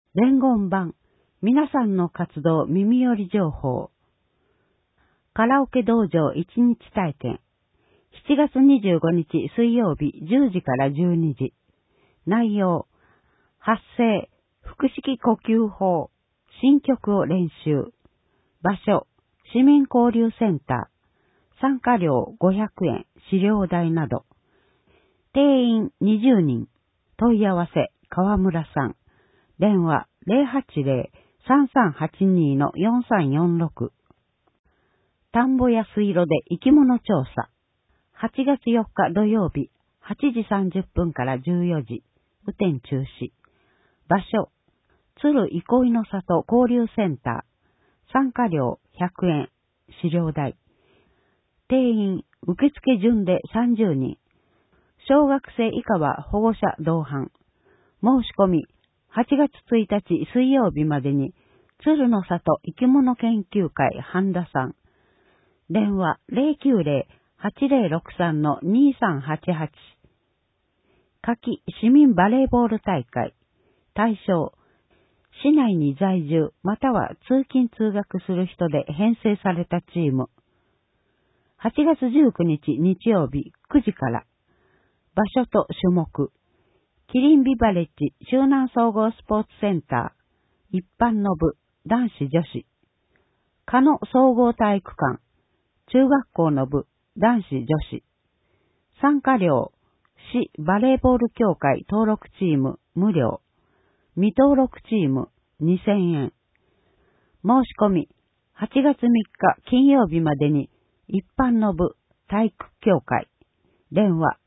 伝言版、皆さんの活動耳寄り情報。カラオケ道場1日体験。7月25日水曜日10時から12時。内容、発声、腹式呼吸法、新曲を練習。場所、市民交流センター。参加料500円、資料代など。定員20人。問い合わせ、川村さん。電話080-3382-4346。田んぼや水路で生き物調査。8月4日土曜日、8時30分から14時。雨天中止。場所、鶴憩いの里交流センター。参加料100円。資料代。定員、受付順で30人。小学生以下は保護者同伴。申し込み、8月1日水曜日までに、鶴の里生き物研究会半田さん。電話090-8063-2388。夏季市民バレーボール大会。対象、市内に在住または通勤通学する人で編成されたチーム。8月19日日曜日9時から。場所と種目。キリンビバレッジ周南総合スポーツセンター。一般の部、男子女子。加野総合体育館。中学校の部、男子女子。参加料、市バレーボール協会登録チーム無料。未登録チーム2000円。申し込み、8月3日金曜日までに、一般の部、体育協会。電話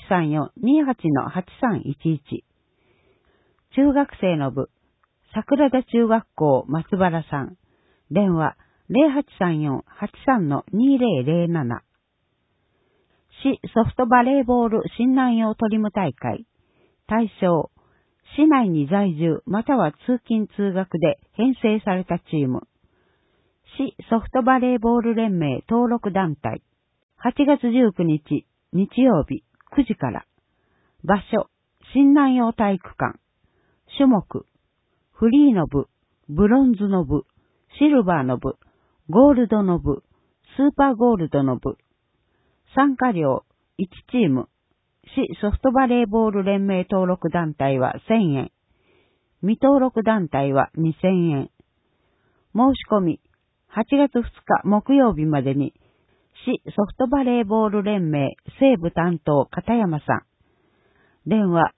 0834-28-8311。中学生の部、桜田中学校松原さん。電話0834-83-2007。市ソフトバレーボール新南洋トリム大会。対象、市内に在住または通勤通学で編成されたチーム。市ソフトバレーボール連盟登録団体。8月19日日曜日9時から。場所、新南洋体育館。種目、フリーの部、ブロンズの部、シルバーの部、ゴールドの部、スーパーゴールドの部。参加料1チーム。市ソフトバレーボール連盟登録団体は1000円。未登録団体は2000円。申し込み、8月2日木曜日までに、市ソフトバレーボール連盟西部担当片山さん。電話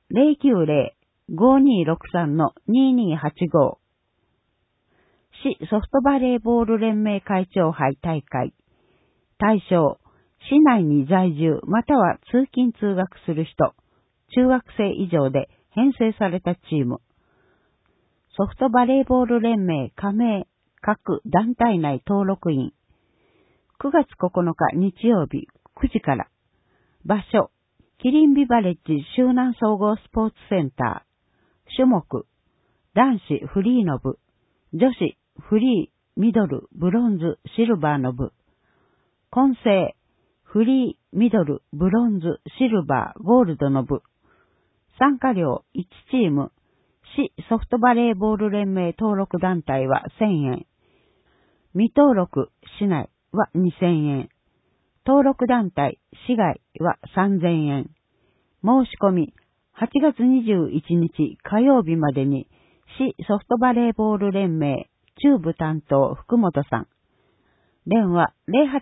090-5263-2285。市ソフトバレーボール連盟会長杯大会。対象、市内に在住または通勤通学する人、中学生以上で編成されたチーム。ソフトバレーボール連盟加盟各団体内登録員。9月9日日曜日9時から。場所、キリンビバレッジ周南総合スポーツセンター。種目、男子フリーの部、女子フリー、ミドル、ブロンズ、シルバーの部。混成、フリー、ミドル、ブロンズ、シルバー、ゴールドの部。参加料1チーム。市ソフトバレーボール連盟登録団体は1000円。未登録市内は2000円。登録団体市外は3000円。申し込み8月21日火曜日までに市ソフトバレーボール連盟中部担当福本さん。電話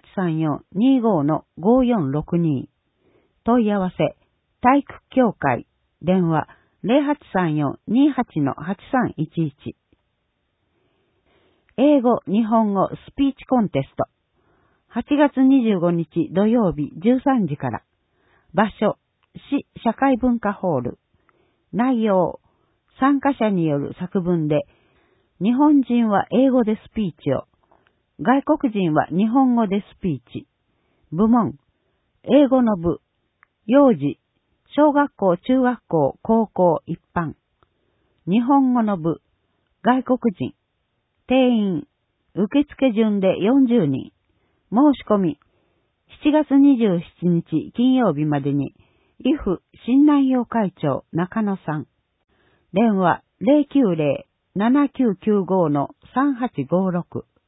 0834-25-5462。問い合わせ体育協会。電話0834-28-8311。英語、日本語スピーチコンテスト。8月25日土曜日13時から。場所、市社会文化ホール。内容、参加者による作文で、日本人は英語でスピーチを、外国人は日本語でスピーチ。部門、英語の部、幼児、小学校、中学校、高校、一般。日本語の部、外国人。定員、受付順で40人。申し込み、7月27日金曜日までに、IF 新南洋会長中野さん。電話 7995-3856